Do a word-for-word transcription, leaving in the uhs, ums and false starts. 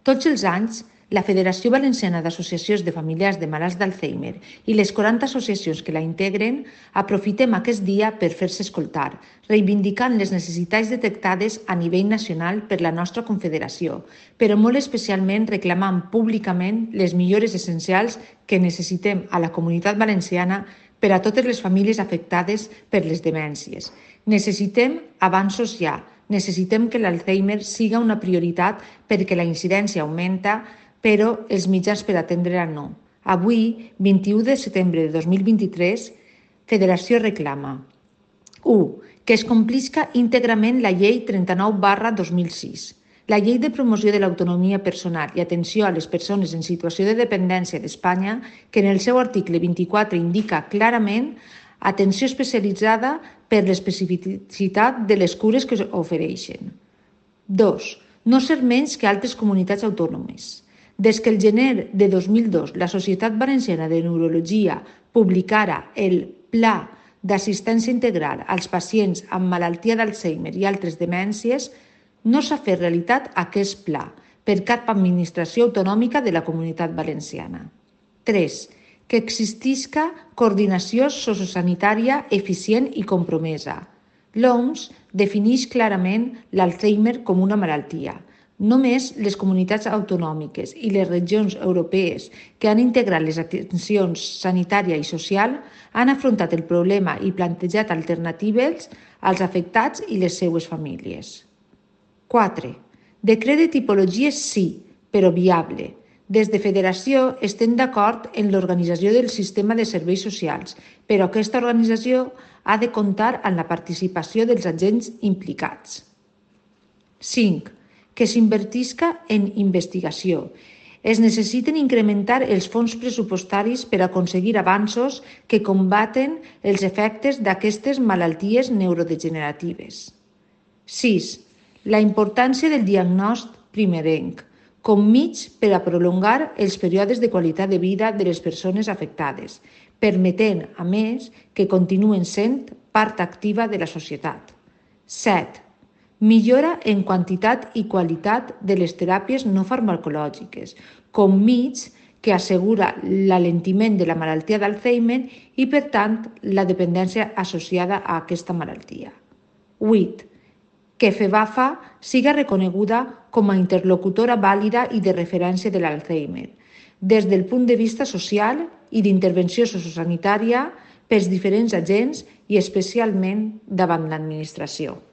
Tots els anys, la Federació Valenciana d'Associacions de Familiars de Malalts d'Alzheimer i les quaranta associacions que la integren aprofitem aquest dia per fer-se escoltar, reivindicant les necessitats detectades a nivell nacional per la nostra confederació, però molt especialment reclamant públicament les millores essencials que necessitem a la comunitat valenciana per a totes les famílies afectades per les demències. Necessitem avanços ja. Necessitem que l'Alzheimer siga una prioritat perquè la incidència augmenta, però els mitjans per atendre-la no. Avui, vint-i-u de setembre de dos mil vint-i-tres, Federació reclama u. Que es complisca íntegrament la Llei trenta-nou barra dos mil sis, la Llei de Promoció de l'Autonomia Personal i Atenció a les Persones en Situació de Dependència d'Espanya, que en el seu article vint-i-quatre indica clarament atenció especialitzada per l'especificitat de les cures que ofereixen. dos. No ser menys que altres comunitats autònomes. Des que el gener de dos mil dos la Societat Valenciana de Neurologia publicara el Pla d'assistència integral als pacients amb malaltia d'Alzheimer i altres demències, no s'ha fet realitat aquest pla per cap administració autonòmica de la Comunitat Valenciana. tres. Que existisca coordinació sociosanitària eficient i compromesa. L'O M S defineix clarament l'Alzheimer com una malaltia. Només les comunitats autonòmiques i les regions europees que han integrat les atencions sanitària i social han afrontat el problema i plantejat alternatives als afectats i les seues famílies. quatre. Decret de tipologies sí, però viable. Des de Federació estem d'acord en l'organització del sistema de serveis socials, però aquesta organització ha de comptar amb la participació dels agents implicats. cinc. Que s'invertisca en investigació. Es necessiten incrementar els fons pressupostaris per aconseguir avanços que combaten els efectes d'aquestes malalties neurodegeneratives. sis. La importància del diagnòstic primerenc, com mig per a prolongar els períodes de qualitat de vida de les persones afectades, permetent, a més, que continuen sent part activa de la societat. set. Millora en quantitat i qualitat de les teràpies no farmacològiques, com mig que assegura l'alentiment de la malaltia d'Alzheimer i, per tant, la dependència associada a aquesta malaltia. vuit. Que FEVAFA siga reconeguda com a interlocutora vàlida i de referència de l'Alzheimer, des del punt de vista social i d'intervenció sociosanitària pels diferents agents i especialment davant l'administració.